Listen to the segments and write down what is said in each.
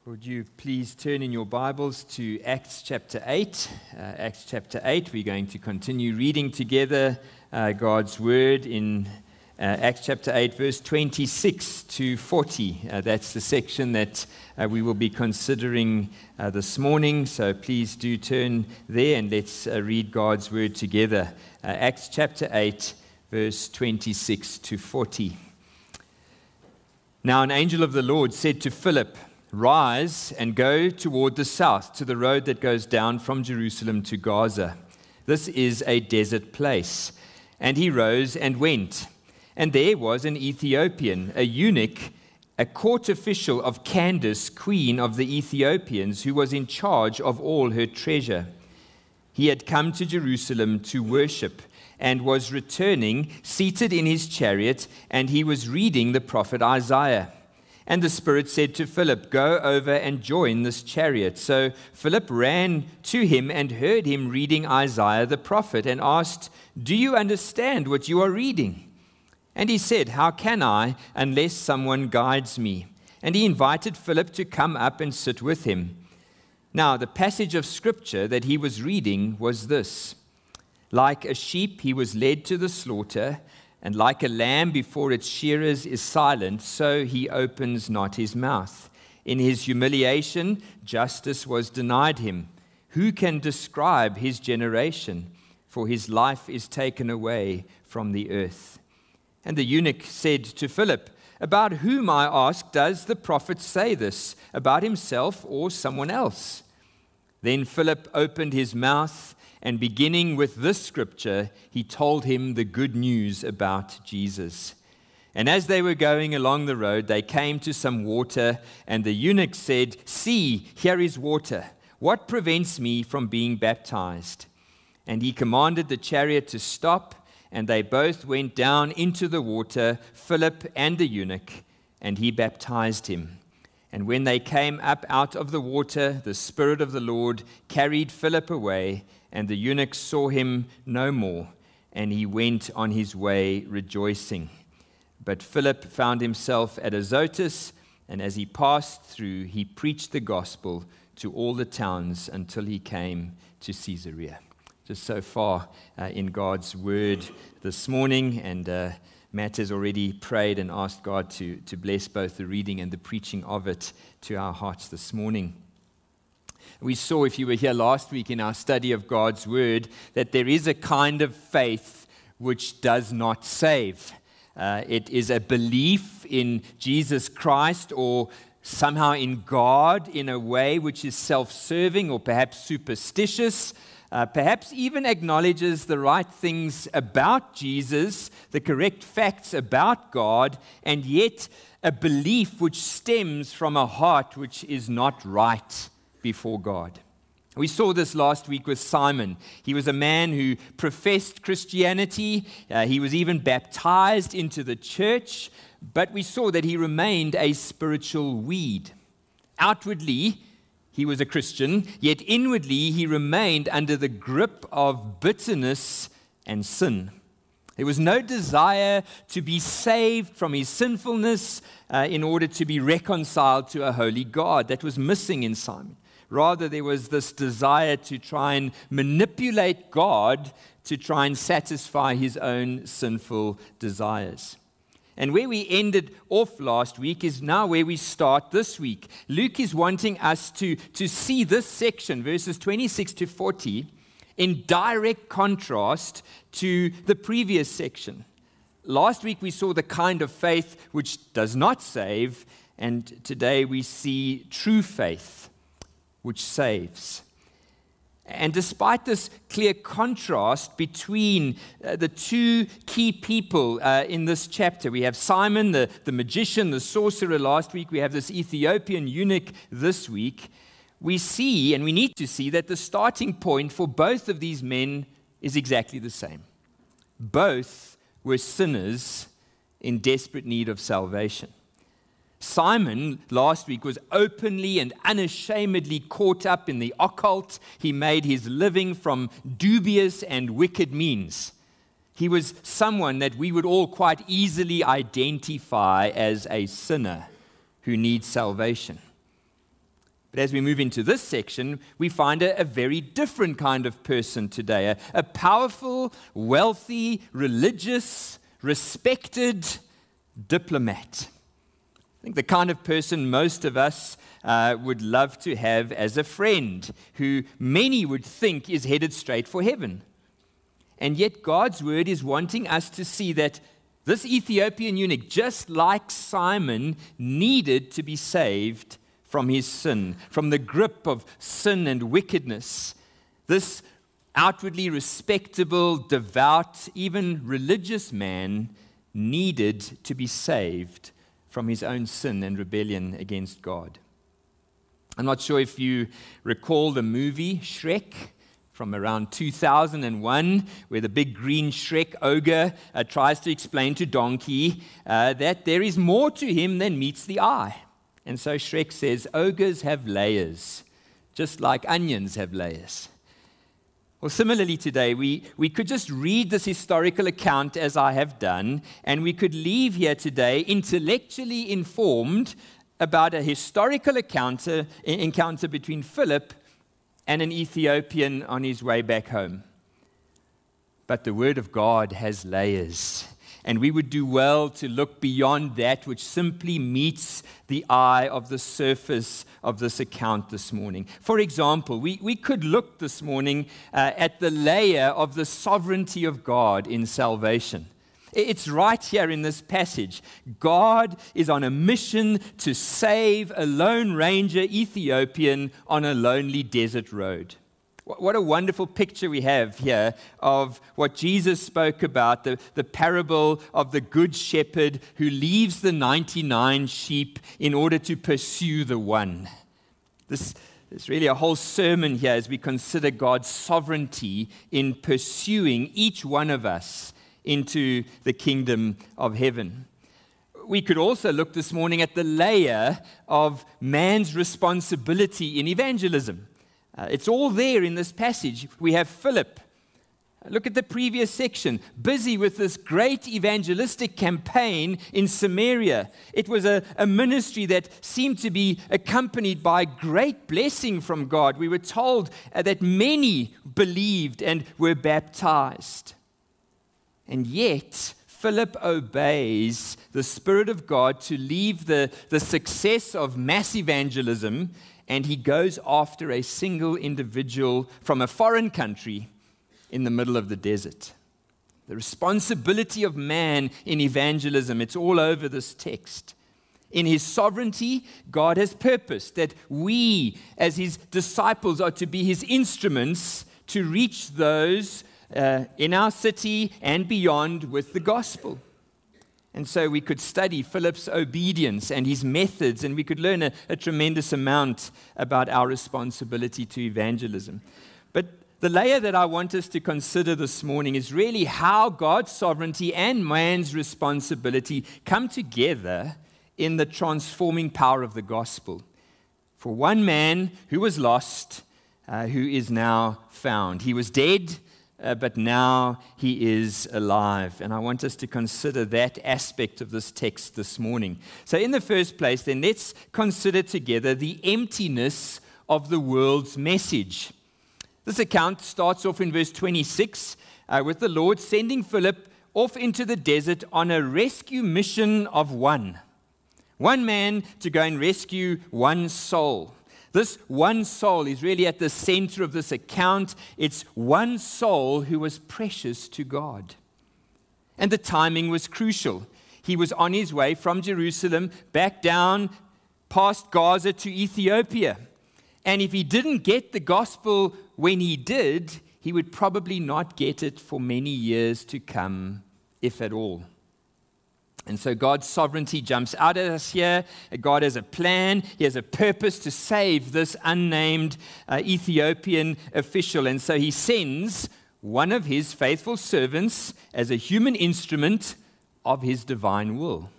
Would you please turn in your Bibles to Acts chapter 8? Acts chapter 8, we're going to continue reading together God's Word in Acts chapter 8, verse 26 to 40. That's the section that we will be considering this morning. So please do turn there and let's read God's Word together. Acts chapter 8, verse 26 to 40. Now an angel of the Lord said to Philip, "Rise and go toward the south to the road that goes down from Jerusalem to Gaza. This is a desert place." And he rose and went. And there was an Ethiopian, a eunuch, a court official of Candace, queen of the Ethiopians, who was in charge of all her treasure. He had come to Jerusalem to worship and was returning, seated in his chariot, and he was reading the prophet Isaiah. And the Spirit said to Philip, "Go over and join this chariot." So Philip ran to him and heard him reading Isaiah the prophet and asked, "Do you understand what you are reading?" And he said, "How can I unless someone guides me?" And he invited Philip to come up and sit with him. Now the passage of scripture that he was reading was this: "Like a sheep he was led to the slaughter, and like a lamb before its shearers is silent, so he opens not his mouth. In his humiliation, justice was denied him. Who can describe his generation? For his life is taken away from the earth." And the eunuch said to Philip, "About whom, I ask, does the prophet say this? About himself or someone else?" Then Philip opened his mouth, and beginning with this scripture, he told him the good news about Jesus. And as they were going along the road, they came to some water, and the eunuch said, "See, here is water. What prevents me from being baptized?" And he commanded the chariot to stop, and they both went down into the water, Philip and the eunuch, and he baptized him. And when they came up out of the water, the Spirit of the Lord carried Philip away, and the eunuch saw him no more, and he went on his way rejoicing. But Philip found himself at Azotus, and as he passed through, he preached the gospel to all the towns until he came to Caesarea. Just so far in God's word this morning, and Matt has already prayed and asked God to bless both the reading and the preaching of it to our hearts this morning. We saw, if you were here last week in our study of God's Word, that there is a kind of faith which does not save. It is a belief in Jesus Christ or somehow in God in a way which is self-serving or perhaps superstitious, perhaps even acknowledges the right things about Jesus, the correct facts about God, and yet a belief which stems from a heart which is not right before God. We saw this last week with Simon. He was a man who professed Christianity. He was even baptized into the church, but we saw that he remained a spiritual weed. Outwardly, he was a Christian, yet inwardly he remained under the grip of bitterness and sin. There was no desire to be saved from his sinfulness in order to be reconciled to a holy God. That was missing in Simon. Rather, there was this desire to try and manipulate God to try and satisfy his own sinful desires. And where we ended off last week is now where we start this week. Luke is wanting us to see this section, verses 26 to 40, in direct contrast to the previous section. Last week we saw the kind of faith which does not save, and today we see true faith which saves. And despite this clear contrast between the two key people in this chapter, we have Simon, the magician, the sorcerer last week, we have this Ethiopian eunuch this week, we see, and we need to see, that the starting point for both of these men is exactly the same. Both were sinners in desperate need of salvation. Simon, last week, was openly and unashamedly caught up in the occult. He made his living from dubious and wicked means. He was someone that we would all quite easily identify as a sinner who needs salvation. But as we move into this section, we find a very different kind of person today, a powerful, wealthy, religious, respected diplomat. I think the kind of person most of us would love to have as a friend, who many would think is headed straight for heaven. And yet God's word is wanting us to see that this Ethiopian eunuch, just like Simon, needed to be saved from his sin, from the grip of sin and wickedness. This outwardly respectable, devout, even religious man needed to be saved from his own sin and rebellion against God. I'm not sure if you recall the movie Shrek from around 2001, where the big green Shrek ogre tries to explain to Donkey that there is more to him than meets the eye. And so Shrek says, ogres have layers, just like onions have layers. Well, similarly today, we could just read this historical account as I have done, and we could leave here today intellectually informed about a historical encounter between Philip and an Ethiopian on his way back home. But the Word of God has layers. And we would do well to look beyond that which simply meets the eye of the surface of this account this morning. For example, we could look this morning at the layer of the sovereignty of God in salvation. It's right here in this passage. God is on a mission to save a Lone Ranger Ethiopian on a lonely desert road. What a wonderful picture we have here of what Jesus spoke about, the parable of the good shepherd who leaves the 99 sheep in order to pursue the one. There's really a whole sermon here as we consider God's sovereignty in pursuing each one of us into the kingdom of heaven. We could also look this morning at the layer of man's responsibility in evangelism. It's all there in this passage. We have Philip. Look at the previous section. Busy with this great evangelistic campaign in Samaria. It was a ministry that seemed to be accompanied by great blessing from God. We were told that many believed and were baptized. And yet, Philip obeys the Spirit of God to leave the success of mass evangelism, and he goes after a single individual from a foreign country in the middle of the desert. The responsibility of man in evangelism, it's all over this text. In his sovereignty, God has purposed that we, as his disciples, are to be his instruments to reach those in our city and beyond with the gospel. And so we could study Philip's obedience and his methods, and we could learn a tremendous amount about our responsibility to evangelism. But the layer that I want us to consider this morning is really how God's sovereignty and man's responsibility come together in the transforming power of the gospel. For one man who was lost, who is now found. He was dead, but now he is alive. And I want us to consider that aspect of this text this morning. So in the first place, then, let's consider together the emptiness of the world's message. This account starts off in verse 26 with the Lord sending Philip off into the desert on a rescue mission of one man to go and rescue one soul. This one soul is really at the center of this account. It's one soul who was precious to God. And the timing was crucial. He was on his way from Jerusalem back down past Gaza to Ethiopia. And if he didn't get the gospel when he did, he would probably not get it for many years to come, if at all. And so God's sovereignty jumps out at us here. God has a plan. He has a purpose to save this unnamed Ethiopian official. And so he sends one of his faithful servants as a human instrument of his divine will.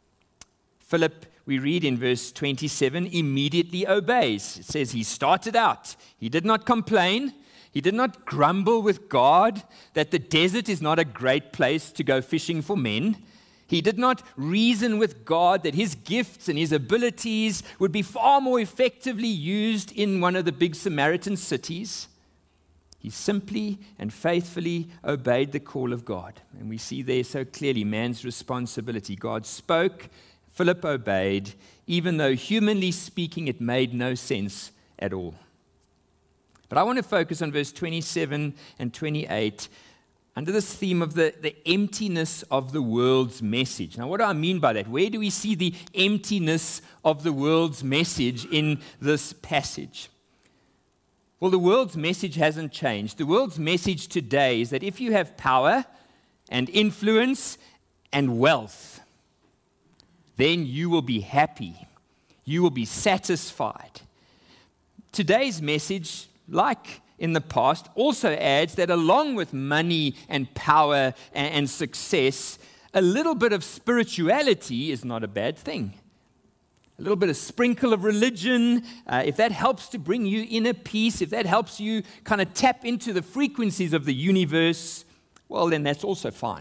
Philip, we read in verse 27, immediately obeys. It says he started out. He did not complain. He did not grumble with God that the desert is not a great place to go fishing for men. He did not reason with God that his gifts and his abilities would be far more effectively used in one of the big Samaritan cities. He simply and faithfully obeyed the call of God. And we see there so clearly man's responsibility. God spoke, Philip obeyed, even though humanly speaking it made no sense at all. But I want to focus on verse 27 and 28 under this theme of the emptiness of the world's message. Now, what do I mean by that? Where do we see the emptiness of the world's message in this passage? Well, the world's message hasn't changed. The world's message today is that if you have power and influence and wealth, then you will be happy. You will be satisfied. Today's message, like in the past, also adds that along with money and power and success, a little bit of spirituality is not a bad thing. A little bit of sprinkle of religion, if that helps to bring you inner peace, if that helps you kind of tap into the frequencies of the universe, well, then that's also fine.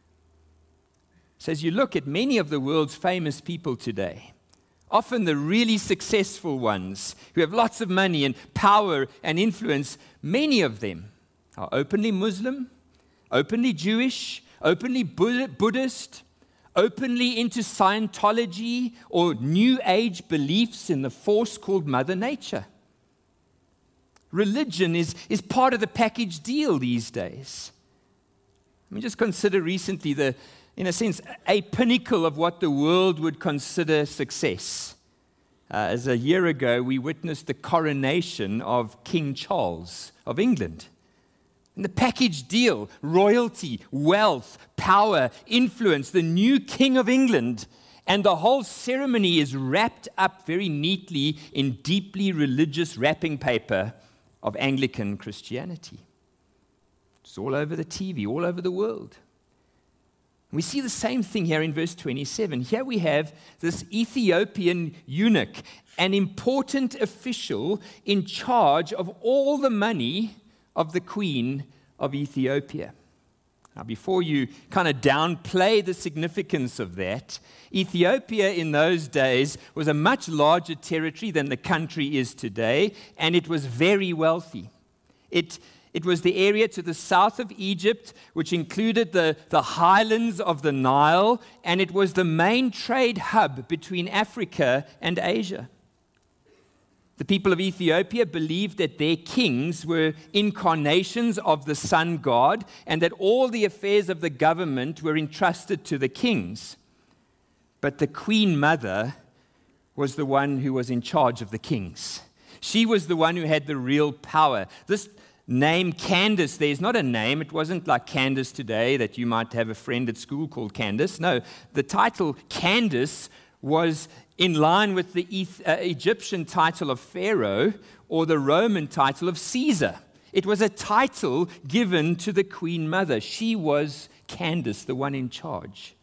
So as you look at many of the world's famous people today, often the really successful ones who have lots of money and power and influence, many of them are openly Muslim, openly Jewish, openly Buddhist, openly into Scientology or New Age beliefs in the force called Mother Nature. Religion is part of the package deal these days. I mean, just consider recently in a sense, a pinnacle of what the world would consider success. As a year ago, we witnessed the coronation of King Charles of England. And the package deal, royalty, wealth, power, influence, the new King of England, and the whole ceremony is wrapped up very neatly in deeply religious wrapping paper of Anglican Christianity. It's all over the TV, all over the world. We see the same thing here in verse 27. Here we have this Ethiopian eunuch, an important official in charge of all the money of the Queen of Ethiopia. Now, before you kind of downplay the significance of that, Ethiopia in those days was a much larger territory than the country is today, and it was very wealthy. It was the area to the south of Egypt, which included the highlands of the Nile, and it was the main trade hub between Africa and Asia. The people of Ethiopia believed that their kings were incarnations of the sun god, and that all the affairs of the government were entrusted to the kings. But the Queen Mother was the one who was in charge of the kings. She was the one who had the real power. This name Candace, there's not a name. It wasn't like Candace today that you might have a friend at school called Candace. No, the title Candace was in line with the Egyptian title of Pharaoh or the Roman title of Caesar. It was a title given to the Queen Mother. She was Candace, the one in charge.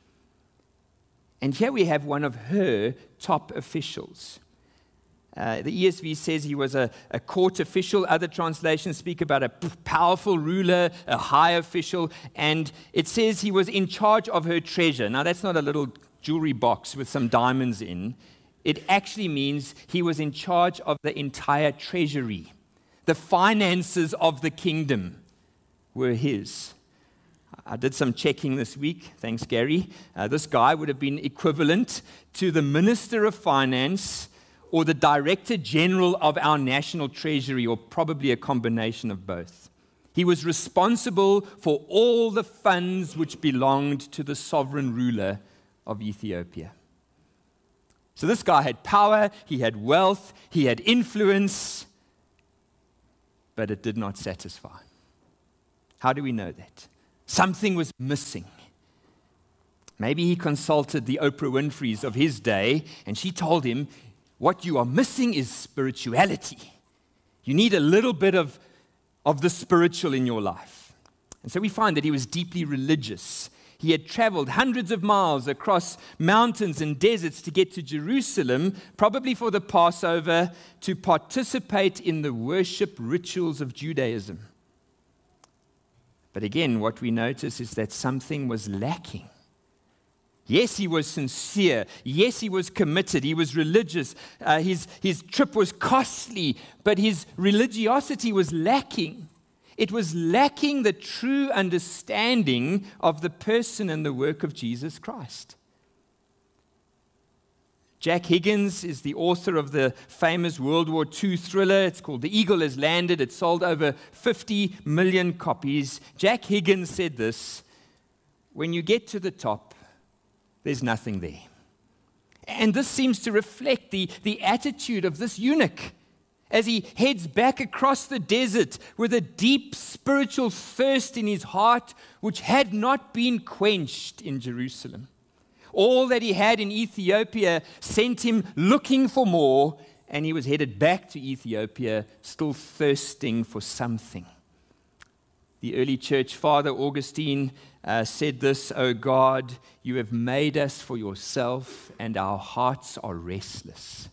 And here we have one of her top officials. The ESV says he was a court official. Other translations speak about a powerful ruler, a high official, and it says he was in charge of her treasure. Now, that's not a little jewelry box with some diamonds in. It actually means he was in charge of the entire treasury. The finances of the kingdom were his. I did some checking this week. Thanks, Gary. This guy would have been equivalent to the Minister of Finance or the Director General of our National Treasury, or probably a combination of both. He was responsible for all the funds which belonged to the sovereign ruler of Ethiopia. So this guy had power, he had wealth, he had influence, but it did not satisfy. How do we know that? Something was missing. Maybe he consulted the Oprah Winfreys of his day, and she told him, what you are missing is spirituality. You need a little bit of the spiritual in your life. And so we find that he was deeply religious. He had traveled hundreds of miles across mountains and deserts to get to Jerusalem, probably for the Passover, to participate in the worship rituals of Judaism. But again, what we notice is that something was lacking. Yes, he was sincere. Yes, he was committed. He was religious. His trip was costly, but his religiosity was lacking. It was lacking the true understanding of the person and the work of Jesus Christ. Jack Higgins is the author of the famous World War II thriller. It's called The Eagle Has Landed. It sold over 50 million copies. Jack Higgins said this: when you get to the top, there's nothing there. And this seems to reflect the attitude of this eunuch as he heads back across the desert with a deep spiritual thirst in his heart, which had not been quenched in Jerusalem. All that he had in Ethiopia sent him looking for more, and he was headed back to Ethiopia, still thirsting for something. The early church father, Augustine, said this: "O God, you have made us for yourself, and our hearts are restless."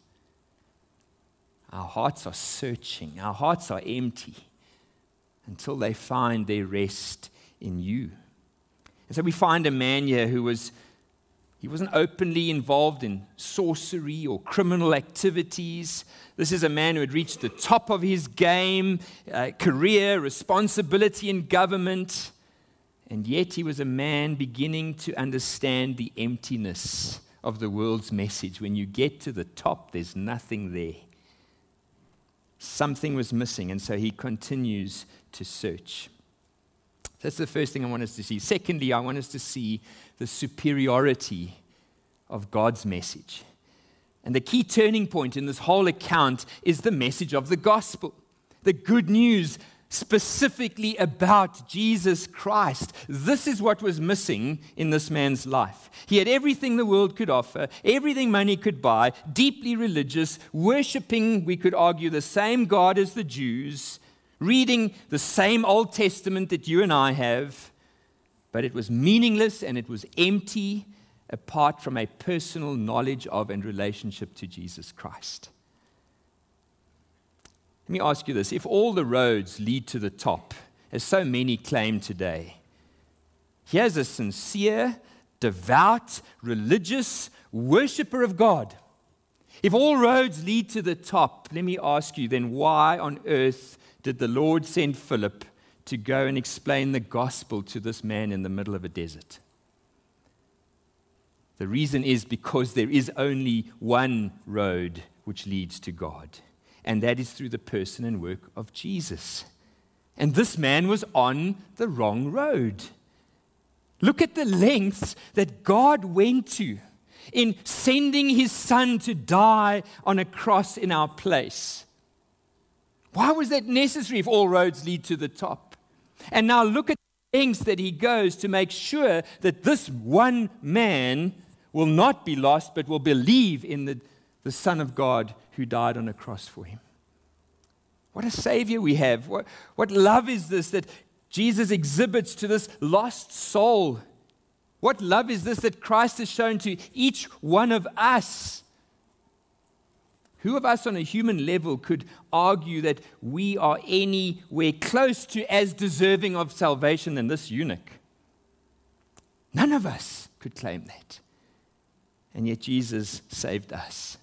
Our hearts are searching. Our hearts are empty until they find their rest in you. And so we find a man here he wasn't openly involved in sorcery or criminal activities. This is a man who had reached the top of his game, career, responsibility in government. And yet he was a man beginning to understand the emptiness of the world's message. When you get to the top, there's nothing there. Something was missing, and so he continues to search. That's the first thing I want us to see. Secondly, I want us to see the superiority of God's message. And the key turning point in this whole account is the message of the gospel, the good news specifically about Jesus Christ. This is what was missing in this man's life. He had everything the world could offer, everything money could buy, deeply religious, worshiping, we could argue, the same God as the Jews, reading the same Old Testament that you and I have, but it was meaningless and it was empty apart from a personal knowledge of and relationship to Jesus Christ. Let me ask you this: if all the roads lead to the top, as so many claim today, here's a sincere, devout, religious worshiper of God. If all roads lead to the top, let me ask you then, why on earth did the Lord send Philip to go and explain the gospel to this man in the middle of a desert? The reason is because there is only one road which leads to God, and that is through the person and work of Jesus. And this man was on the wrong road. Look at the lengths that God went to in sending his son to die on a cross in our place. Why was that necessary if all roads lead to the top? And now look at the lengths that he goes to make sure that this one man will not be lost, but will believe in the Son of God who died on a cross for him. What a Savior we have. What love is this that Jesus exhibits to this lost soul? What love is this that Christ has shown to each one of us? Who of us on a human level could argue that we are anywhere close to as deserving of salvation than this eunuch? None of us could claim that. And yet Jesus saved us.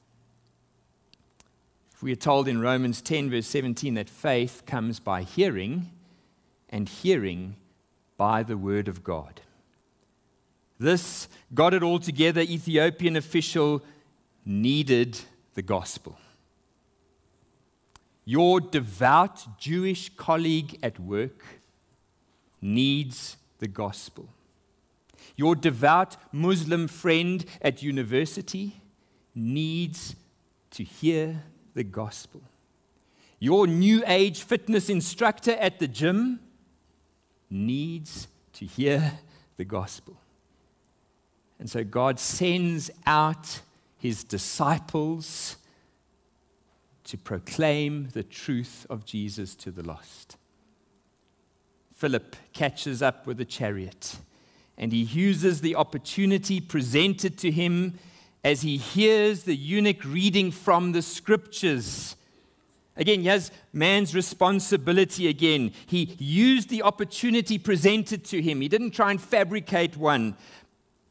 We are told in Romans 10, verse 17, that faith comes by hearing, and hearing by the word of God. This got it all together Ethiopian official needed the gospel. Your devout Jewish colleague at work needs the gospel. Your devout Muslim friend at university needs to hear the gospel. Your new age fitness instructor at the gym needs to hear the gospel. And so God sends out his disciples to proclaim the truth of Jesus to the lost. Philip catches up with a chariot, and he uses the opportunity presented to him as he hears the eunuch reading from the scriptures. Again, here's man's responsibility again. He used the opportunity presented to him. He didn't try and fabricate one.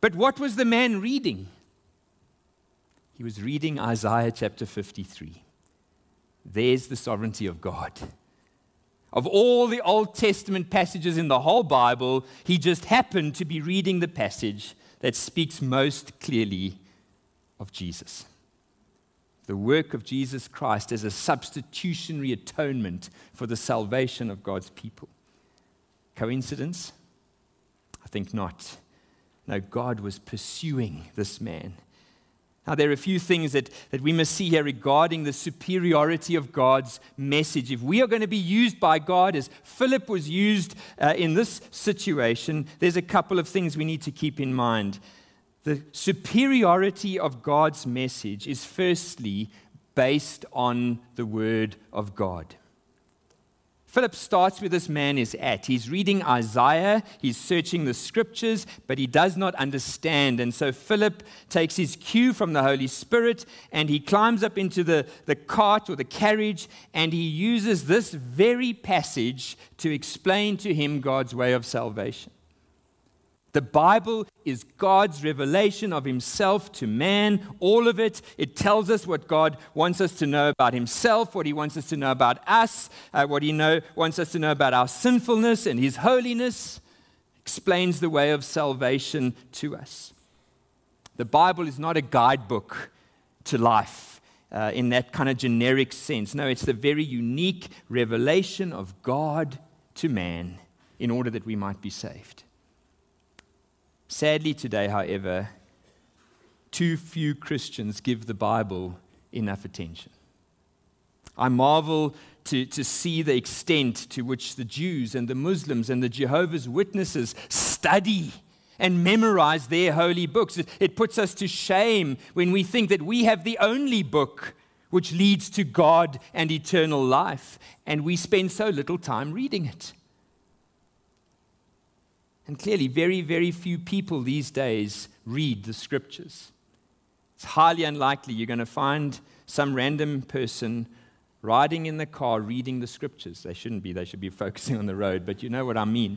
But what was the man reading? He was reading Isaiah chapter 53. There's the sovereignty of God. Of all the Old Testament passages in the whole Bible, he just happened to be reading the passage that speaks most clearly of Jesus. The work of Jesus Christ as a substitutionary atonement for the salvation of God's people. Coincidence? I think not. No, God was pursuing this man. Now, there are a few things that we must see here regarding the superiority of God's message. If we are going to be used by God as Philip was used in this situation, there's a couple of things we need to keep in mind. The superiority of God's message is firstly based on the Word of God. Philip starts where this man is at. He's reading Isaiah, he's searching the scriptures, but he does not understand. And so Philip takes his cue from the Holy Spirit and he climbs up into the cart or the carriage and he uses this very passage to explain to him God's way of salvation. The Bible is God's revelation of himself to man, all of it. It tells us what God wants us to know about himself, what he wants us to know about us, what he wants us to know about our sinfulness and his holiness. Explains the way of salvation to us. The Bible is not a guidebook to life in that kind of generic sense. No, it's the very unique revelation of God to man in order that we might be saved. Sadly today, however, too few Christians give the Bible enough attention. I marvel to see the extent to which the Jews and the Muslims and the Jehovah's Witnesses study and memorize their holy books. It puts us to shame when we think that we have the only book which leads to God and eternal life, and we spend so little time reading it. And clearly, very, very few people these days read the scriptures. It's highly unlikely you're going to find some random person riding in the car reading the scriptures. They shouldn't be. They should be focusing on the road, but you know what I mean.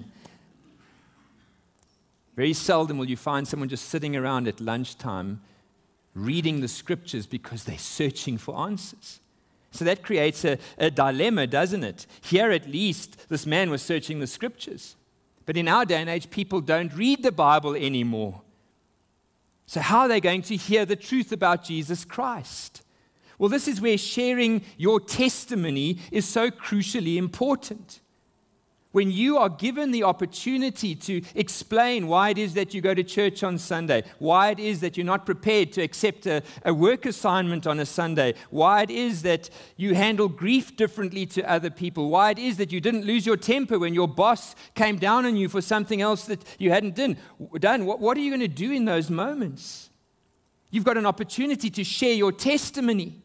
Very seldom will you find someone just sitting around at lunchtime reading the scriptures because they're searching for answers. So that creates a dilemma, doesn't it? Here at least, this man was searching the scriptures. But in our day and age, people don't read the Bible anymore. So how are they going to hear the truth about Jesus Christ? Well, this is where sharing your testimony is so crucially important. When you are given the opportunity to explain why it is that you go to church on Sunday, why it is that you're not prepared to accept a work assignment on a Sunday, why it is that you handle grief differently to other people, why it is that you didn't lose your temper when your boss came down on you for something else that you hadn't done, what are you going to do in those moments? You've got an opportunity to share your testimony.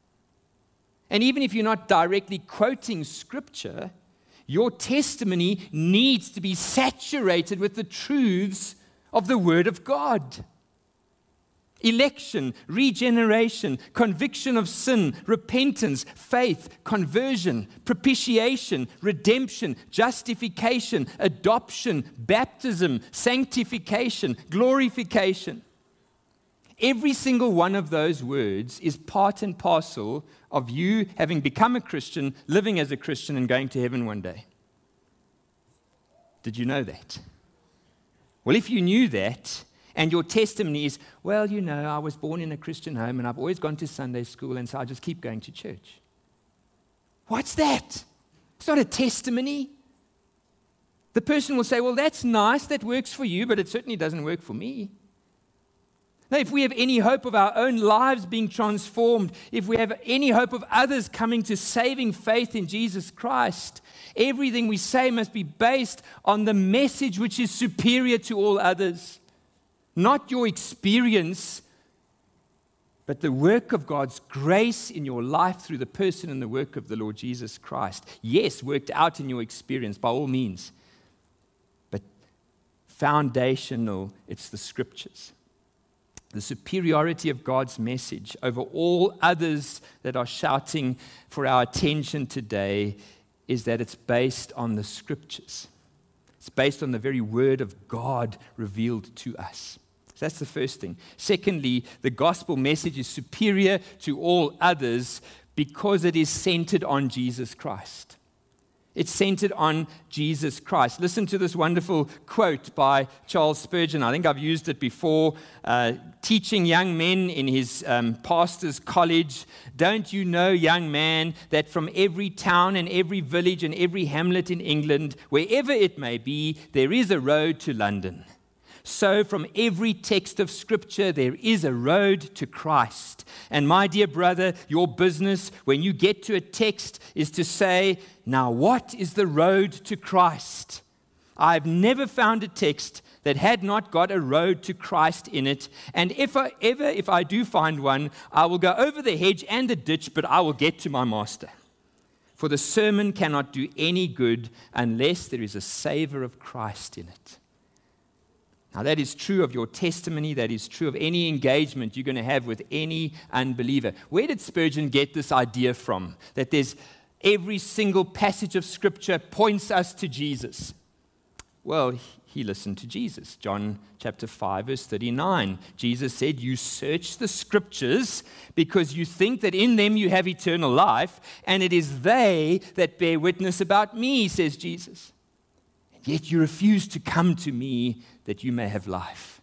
And even if you're not directly quoting Scripture, your testimony needs to be saturated with the truths of the Word of God. Election, regeneration, conviction of sin, repentance, faith, conversion, propitiation, redemption, justification, adoption, baptism, sanctification, glorification. Every single one of those words is part and parcel of you having become a Christian, living as a Christian, and going to heaven one day. Did you know that? Well, if you knew that, and your testimony is, well, you know, I was born in a Christian home, and I've always gone to Sunday school, and so I just keep going to church. What's that? It's not a testimony. The person will say, well, that's nice, that works for you, but it certainly doesn't work for me. Now, if we have any hope of our own lives being transformed, if we have any hope of others coming to saving faith in Jesus Christ, everything we say must be based on the message which is superior to all others. Not your experience, but the work of God's grace in your life through the person and the work of the Lord Jesus Christ. Yes, worked out in your experience, by all means. But foundational, it's the Scriptures. The superiority of God's message over all others that are shouting for our attention today is that it's based on the Scriptures. It's based on the very Word of God revealed to us. So that's the first thing. Secondly, the gospel message is superior to all others because it is centered on Jesus Christ. It's centered on Jesus Christ. Listen to this wonderful quote by Charles Spurgeon. I think I've used it before. Teaching young men in his pastor's college, "Don't you know, young man, that from every town and every village and every hamlet in England, wherever it may be, there is a road to London? So from every text of Scripture, there is a road to Christ. And my dear brother, your business, when you get to a text, is to say, now what is the road to Christ? I've never found a text that had not got a road to Christ in it. And if I do find one, I will go over the hedge and the ditch, but I will get to my master. For the sermon cannot do any good unless there is a savor of Christ in it." Now, that is true of your testimony. That is true of any engagement you're going to have with any unbeliever. Where did Spurgeon get this idea from? That there's every single passage of Scripture points us to Jesus. Well, he listened to Jesus. John chapter 5, verse 39. Jesus said, "You search the Scriptures because you think that in them you have eternal life, and it is they that bear witness about me," says Jesus. "Yet you refuse to come to me that you may have life."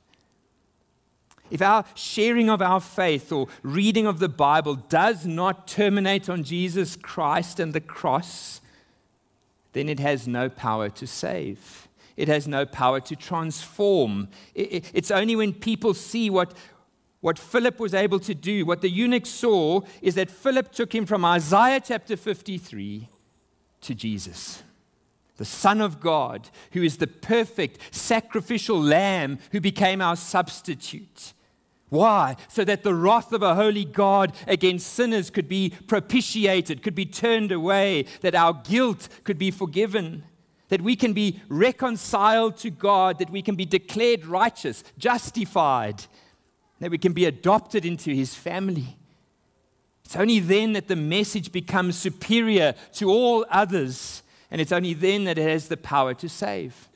If our sharing of our faith or reading of the Bible does not terminate on Jesus Christ and the cross, then it has no power to save. It has no power to transform. It's only when people see what Philip was able to do, what the eunuch saw, is that Philip took him from Isaiah chapter 53 to Jesus, the Son of God, who is the perfect sacrificial lamb who became our substitute. Why? So that the wrath of a holy God against sinners could be propitiated, could be turned away, that our guilt could be forgiven, that we can be reconciled to God, that we can be declared righteous, justified, that we can be adopted into His family. It's only then that the message becomes superior to all others. And it's only then that it has the power to save.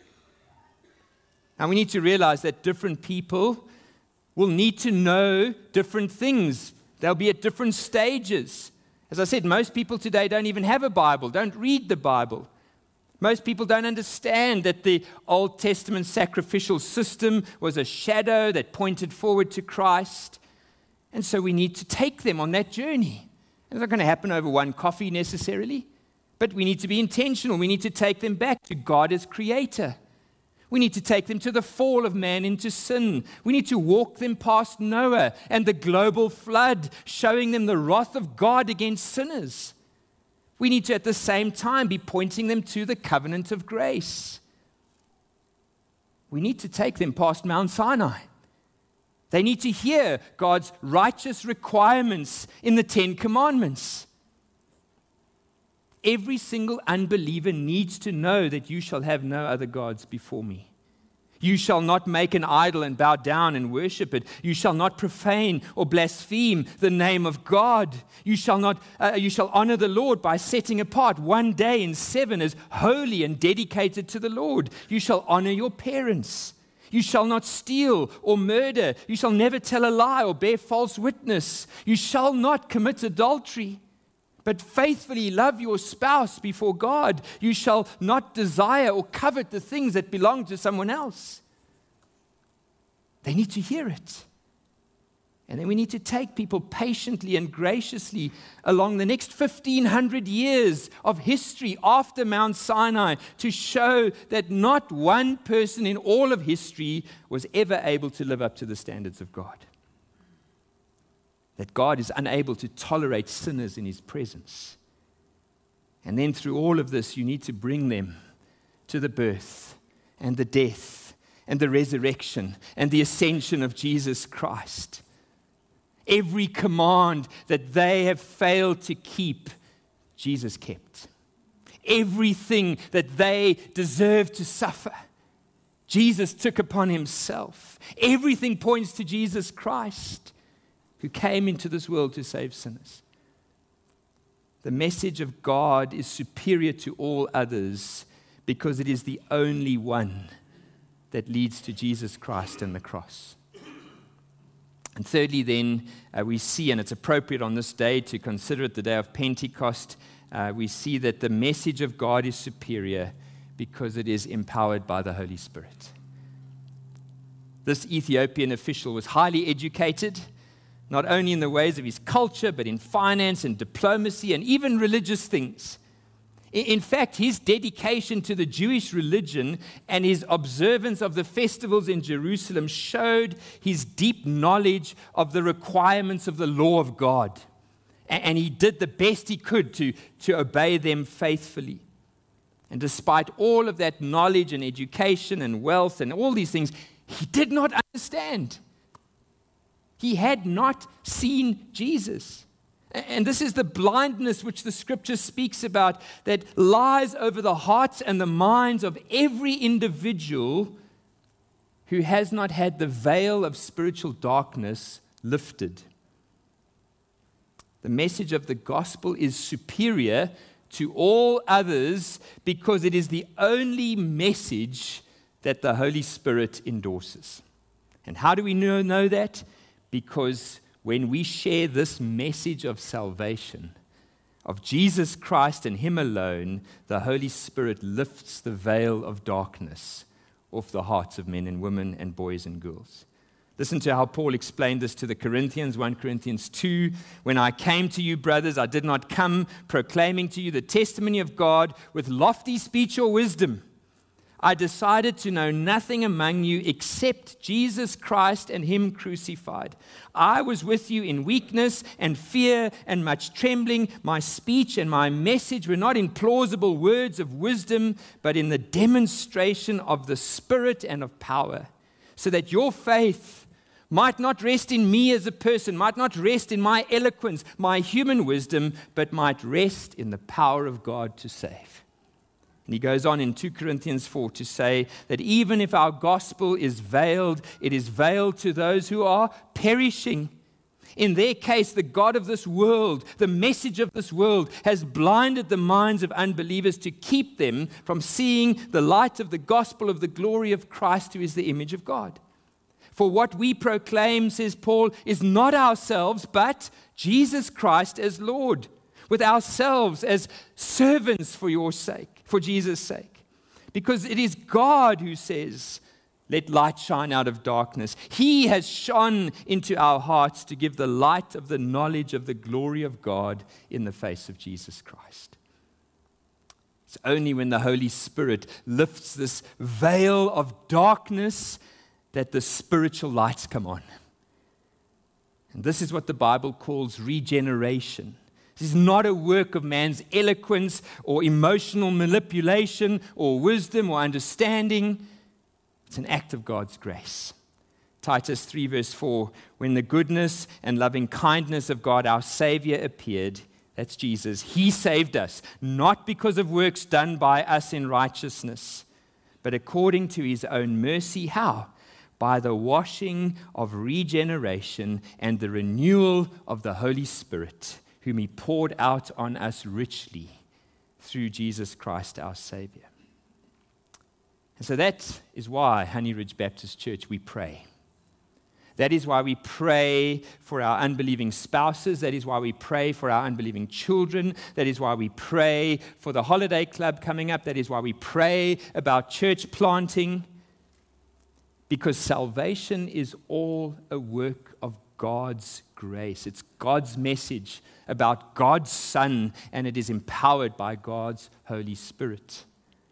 Now we need to realize that different people will need to know different things. They'll be at different stages. As I said, most people today don't even have a Bible, don't read the Bible. Most people don't understand that the Old Testament sacrificial system was a shadow that pointed forward to Christ. And so we need to take them on that journey. It's not going to happen over one coffee necessarily. But we need to be intentional. We need to take them back to God as creator. We need to take them to the fall of man into sin. We need to walk them past Noah and the global flood, showing them the wrath of God against sinners. We need to, at the same time, be pointing them to the covenant of grace. We need to take them past Mount Sinai. They need to hear God's righteous requirements in the Ten Commandments. Every single unbeliever needs to know that you shall have no other gods before me. You shall not make an idol and bow down and worship it. You shall not profane or blaspheme the name of God. You shall honor the Lord by setting apart one day in 7 as holy and dedicated to the Lord. You shall honor your parents. You shall not steal or murder. You shall never tell a lie or bear false witness. You shall not commit adultery, but faithfully love your spouse before God. You shall not desire or covet the things that belong to someone else. They need to hear it. And then we need to take people patiently and graciously along the next 1,500 years of history after Mount Sinai to show that not one person in all of history was ever able to live up to the standards of God. That God is unable to tolerate sinners in His presence. And then through all of this, you need to bring them to the birth and the death and the resurrection and the ascension of Jesus Christ. Every command that they have failed to keep, Jesus kept. Everything that they deserve to suffer, Jesus took upon Himself. Everything points to Jesus Christ, who came into this world to save sinners. The message of God is superior to all others because it is the only one that leads to Jesus Christ and the cross. And thirdly, then, we see, and it's appropriate on this day to consider it the day of Pentecost, we see that the message of God is superior because it is empowered by the Holy Spirit. This Ethiopian official was highly educated, not only in the ways of his culture, but in finance and diplomacy and even religious things. In fact, his dedication to the Jewish religion and his observance of the festivals in Jerusalem showed his deep knowledge of the requirements of the law of God. And he did the best he could to obey them faithfully. And despite all of that knowledge and education and wealth and all these things, he did not understand. He had not seen Jesus. And this is the blindness which the Scripture speaks about that lies over the hearts and the minds of every individual who has not had the veil of spiritual darkness lifted. The message of the gospel is superior to all others because it is the only message that the Holy Spirit endorses. And how do we know that? Because when we share this message of salvation, of Jesus Christ and Him alone, the Holy Spirit lifts the veil of darkness off the hearts of men and women and boys and girls. Listen to how Paul explained this to the Corinthians, 1 Corinthians 2. When I came to you, brothers, I did not come proclaiming to you the testimony of God with lofty speech or wisdom. I decided to know nothing among you except Jesus Christ and Him crucified. I was with you in weakness and fear and much trembling. My speech and my message were not in plausible words of wisdom, but in the demonstration of the Spirit and of power, so that your faith might not rest in me as a person, might not rest in my eloquence, my human wisdom, but might rest in the power of God to save. And he goes on in 2 Corinthians 4 to say that even if our gospel is veiled, it is veiled to those who are perishing. In their case, the God of this world, the message of this world, has blinded the minds of unbelievers to keep them from seeing the light of the gospel of the glory of Christ, who is the image of God. For what we proclaim, says Paul, is not ourselves, but Jesus Christ as Lord, with ourselves as servants for your sake, for Jesus' sake. Because it is God who says, let light shine out of darkness. He has shone into our hearts to give the light of the knowledge of the glory of God in the face of Jesus Christ. It's only when the Holy Spirit lifts this veil of darkness that the spiritual lights come on. And this is what the Bible calls regeneration. This is not a work of man's eloquence or emotional manipulation or wisdom or understanding. It's an act of God's grace. Titus 3 verse 4, when the goodness and loving kindness of God our Savior appeared, that's Jesus, He saved us, not because of works done by us in righteousness, but according to His own mercy. How? By the washing of regeneration and the renewal of the Holy Spirit, whom He poured out on us richly through Jesus Christ our Savior. And so that is why, Honey Ridge Baptist Church, we pray. That is why we pray for our unbelieving spouses. That is why we pray for our unbelieving children. That is why we pray for the holiday club coming up. That is why we pray about church planting. Because salvation is all a work of God's grace. It's God's message about God's Son, and it is empowered by God's Holy Spirit.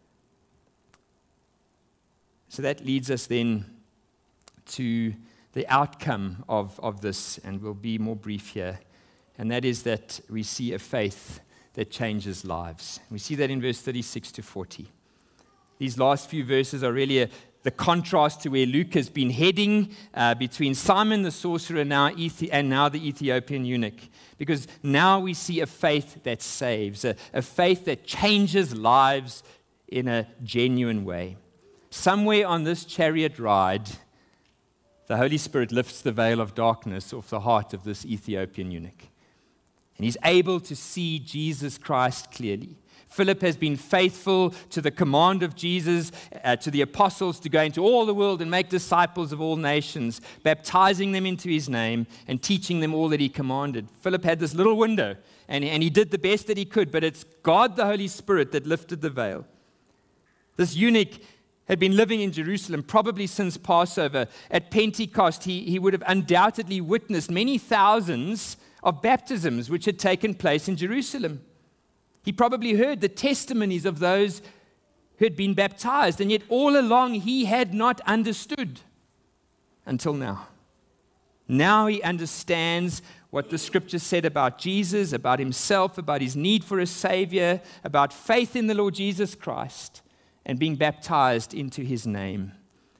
So that leads us then to the outcome of this, and we'll be more brief here, and that is that we see a faith that changes lives. We see that in verse 36 to 40. These last few verses are really the contrast to where Luke has been heading between Simon the sorcerer and now the Ethiopian eunuch. Because now we see a faith that saves, a faith that changes lives in a genuine way. Somewhere on this chariot ride, the Holy Spirit lifts the veil of darkness off the heart of this Ethiopian eunuch. And he's able to see Jesus Christ clearly. Philip has been faithful to the command of Jesus, to the apostles, to go into all the world and make disciples of all nations, baptizing them into his name and teaching them all that he commanded. Philip had this little window, and he did the best that he could, but it's God the Holy Spirit that lifted the veil. This eunuch had been living in Jerusalem probably since Passover. At Pentecost, he would have undoubtedly witnessed many thousands of baptisms which had taken place in Jerusalem. He probably heard the testimonies of those who had been baptized, and yet all along he had not understood until now. Now he understands what the Scripture said about Jesus, about himself, about his need for a Savior, about faith in the Lord Jesus Christ, and being baptized into his name.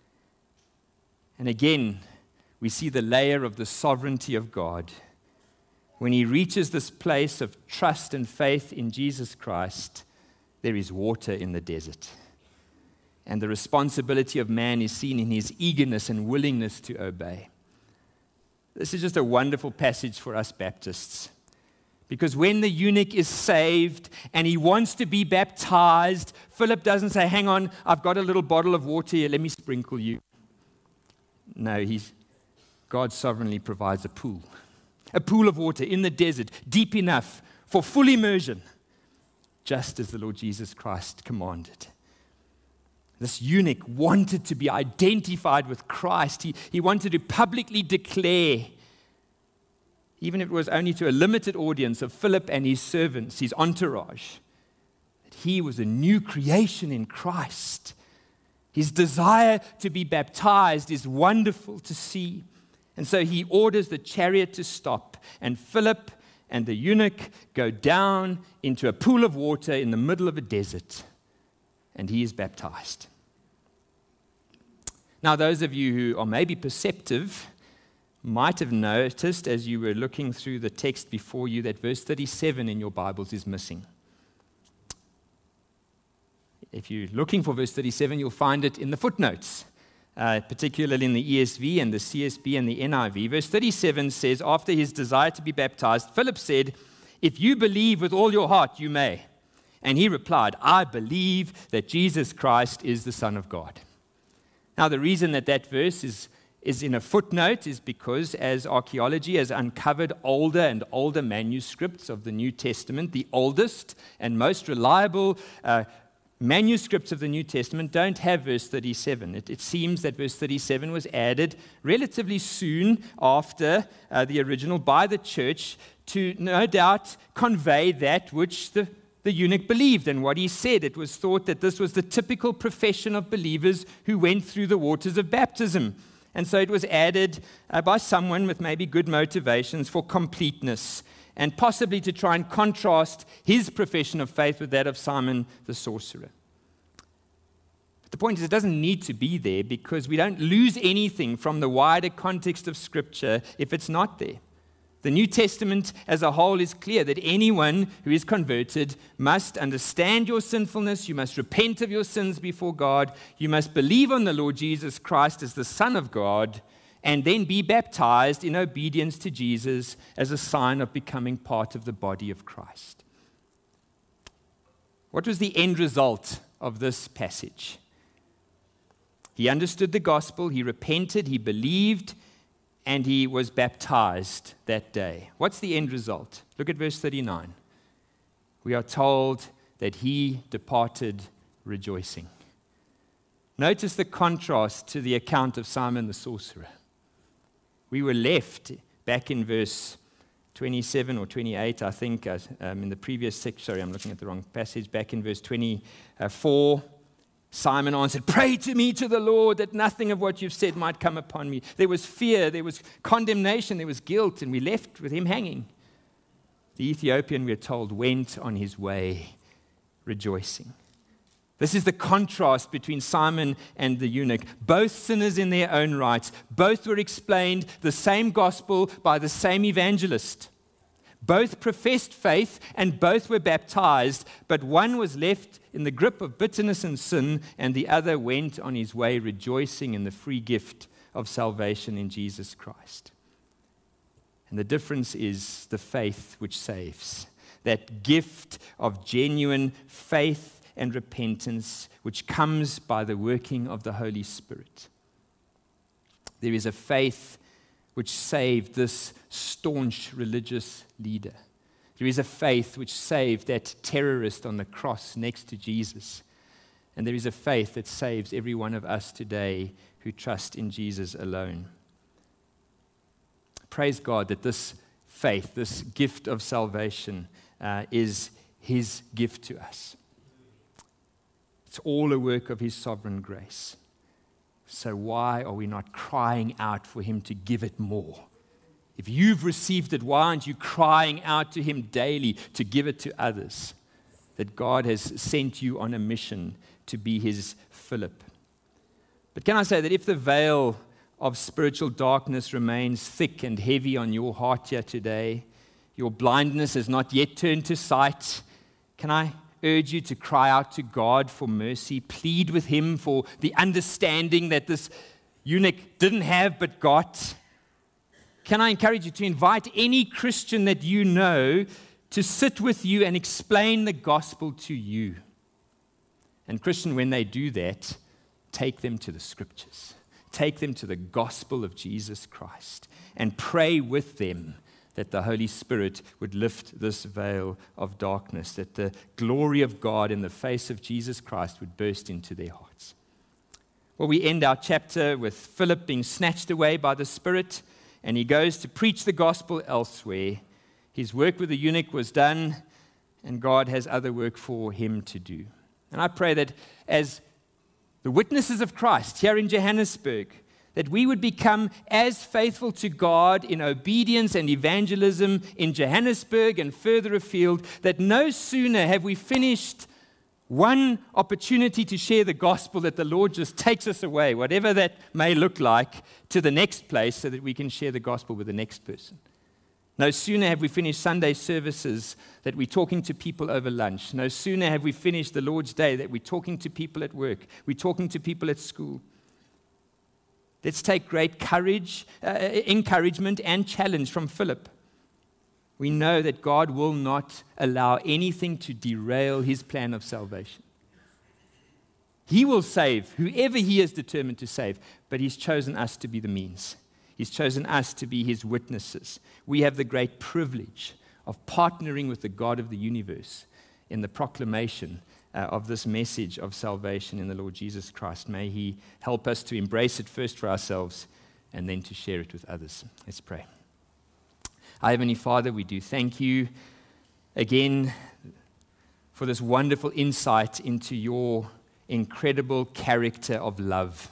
And again, we see the layer of the sovereignty of God. When he reaches this place of trust and faith in Jesus Christ, there is water in the desert. And the responsibility of man is seen in his eagerness and willingness to obey. This is just a wonderful passage for us Baptists. Because when the eunuch is saved and he wants to be baptized, Philip doesn't say, hang on, I've got a little bottle of water here, let me sprinkle you. No, God sovereignly provides a pool of water in the desert, deep enough for full immersion, just as the Lord Jesus Christ commanded. This eunuch wanted to be identified with Christ. He wanted to publicly declare, even if it was only to a limited audience of Philip and his servants, his entourage, that he was a new creation in Christ. His desire to be baptized is wonderful to see. And so he orders the chariot to stop, and Philip and the eunuch go down into a pool of water in the middle of a desert, and he is baptized. Now, those of you who are maybe perceptive might have noticed as you were looking through the text before you that verse 37 in your Bibles is missing. If you're looking for verse 37, you'll find it in the footnotes. Particularly in the ESV and the CSB and the NIV. Verse 37 says, after his desire to be baptized, Philip said, if you believe with all your heart, you may. And he replied, I believe that Jesus Christ is the Son of God. Now, the reason that verse is in a footnote is because as archaeology has uncovered older and older manuscripts of the New Testament, the oldest and most reliable manuscripts of the New Testament don't have verse 37. It seems that verse 37 was added relatively soon after the original by the church to no doubt convey that which the eunuch believed and what he said. It was thought that this was the typical profession of believers who went through the waters of baptism. And so it was added by someone with maybe good motivations for completeness, and possibly to try and contrast his profession of faith with that of Simon the sorcerer. But the point is, it doesn't need to be there because we don't lose anything from the wider context of Scripture if it's not there. The New Testament as a whole is clear that anyone who is converted must understand your sinfulness, you must repent of your sins before God, you must believe on the Lord Jesus Christ as the Son of God, and then be baptized in obedience to Jesus as a sign of becoming part of the body of Christ. What was the end result of this passage? He understood the gospel, he repented, he believed, and he was baptized that day. What's the end result? Look at verse 39. We are told that he departed rejoicing. Notice the contrast to the account of Simon the sorcerer. We were left back in verse 27 or 28, I think, in the previous section. Sorry, I'm looking at the wrong passage. Back in verse 24, Simon answered, pray to me to the Lord that nothing of what you've said might come upon me. There was fear, there was condemnation, there was guilt, and we left with him hanging. The Ethiopian, we're told, went on his way rejoicing. This is the contrast between Simon and the eunuch. Both sinners in their own rights. Both were explained the same gospel by the same evangelist. Both professed faith and both were baptized, but one was left in the grip of bitterness and sin, and the other went on his way rejoicing in the free gift of salvation in Jesus Christ. And the difference is the faith which saves. That gift of genuine faith and repentance, which comes by the working of the Holy Spirit. There is a faith which saved this staunch religious leader. There is a faith which saved that terrorist on the cross next to Jesus. And there is a faith that saves every one of us today who trust in Jesus alone. Praise God that this faith, this gift of salvation, is His gift to us. It's all a work of His sovereign grace. So why are we not crying out for Him to give it more? If you've received it, why aren't you crying out to Him daily to give it to others? That God has sent you on a mission to be His Philip. But can I say that if the veil of spiritual darkness remains thick and heavy on your heart here today, your blindness has not yet turned to sight, can I urge you to cry out to God for mercy, plead with Him for the understanding that this eunuch didn't have but got? Can I encourage you to invite any Christian that you know to sit with you and explain the gospel to you? And Christian, when they do that, take them to the Scriptures. Take them to the gospel of Jesus Christ and pray with them that the Holy Spirit would lift this veil of darkness, that the glory of God in the face of Jesus Christ would burst into their hearts. Well, we end our chapter with Philip being snatched away by the Spirit, and he goes to preach the gospel elsewhere. His work with the eunuch was done, and God has other work for him to do. And I pray that as the witnesses of Christ here in Johannesburg, that we would become as faithful to God in obedience and evangelism in Johannesburg and further afield, that no sooner have we finished one opportunity to share the gospel that the Lord just takes us away, whatever that may look like, to the next place so that we can share the gospel with the next person. No sooner have we finished Sunday services that we're talking to people over lunch. No sooner have we finished the Lord's Day that we're talking to people at work. We're talking to people at school. Let's take great courage, encouragement, and challenge from Philip. We know that God will not allow anything to derail His plan of salvation. He will save whoever He is determined to save, but He's chosen us to be the means. He's chosen us to be His witnesses. We have the great privilege of partnering with the God of the universe in the proclamation of this message of salvation in the Lord Jesus Christ. May He help us to embrace it first for ourselves and then to share it with others. Let's pray. Our Heavenly Father, we do thank You again for this wonderful insight into Your incredible character of love.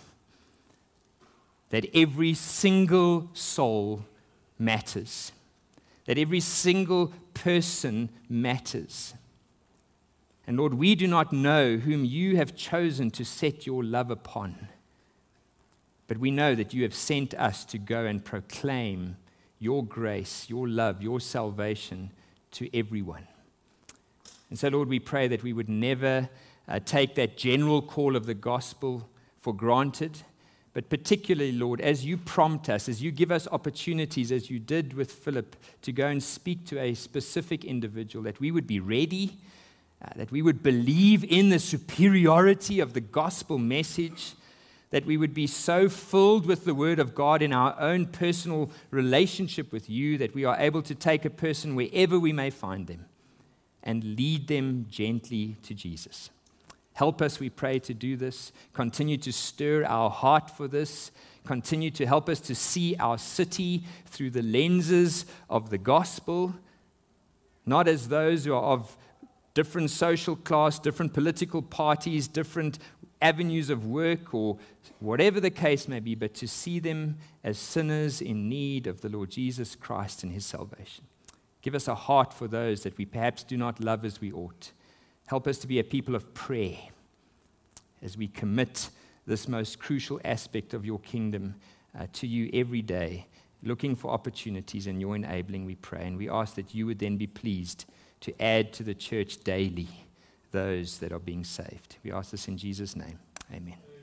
That every single soul matters. That every single person matters. And Lord, we do not know whom You have chosen to set Your love upon. But we know that You have sent us to go and proclaim Your grace, Your love, Your salvation to everyone. And so, Lord, we pray that we would never take that general call of the gospel for granted, but particularly, Lord, as You prompt us, as You give us opportunities, as You did with Philip, to go and speak to a specific individual, that we would be ready, that we would believe in the superiority of the gospel message, that we would be so filled with the Word of God in our own personal relationship with You that we are able to take a person wherever we may find them and lead them gently to Jesus. Help us, we pray, to do this. Continue to stir our heart for this. Continue to help us to see our city through the lenses of the gospel, not as those who are of different social class, different political parties, different avenues of work, or whatever the case may be, but to see them as sinners in need of the Lord Jesus Christ and His salvation. Give us a heart for those that we perhaps do not love as we ought. Help us to be a people of prayer as we commit this most crucial aspect of Your kingdom to You every day, looking for opportunities in Your enabling, we pray. And we ask that You would then be pleased to add to the church daily those that are being saved. We ask this in Jesus' name. Amen.